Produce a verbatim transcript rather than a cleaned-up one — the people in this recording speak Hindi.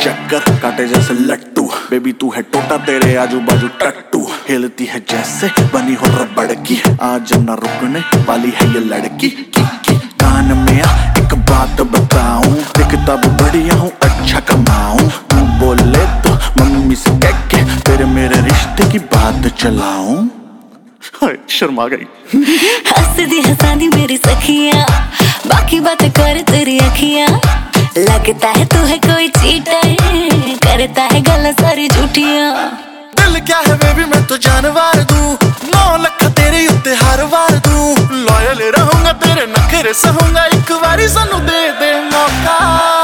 चक्कर काटे जैसे लट्टू। बेबी तू है टोटा, तेरे आजू बाजू टट्टू। हिलती है जैसे बनी हो रबड़ की, आज न रुकने वाली है ये लड़की। की, की, कान में आ एक बात बताऊं, दिखता भी बढ़िया हूँ, अच्छा कमाऊं। तू बोले तो मम्मी से कह के तेरे मेरे रिश्ते की बात चलाऊं। शर्मा गई। हंसदी हंसादी मेरी सखियां, बाकी बातें कर तेरी अखियां। लगता है तू है कोई चीटर, करता है गल्ला सारी झूठियां। दिल क्या है बेबी मैं तो जानवर दूं, नौ लख तेरे उत्ते हर वार दूं। लॉयल रहूंगा तेरे नखरे सहूंगा, एक बारी सानू दे दे मौका।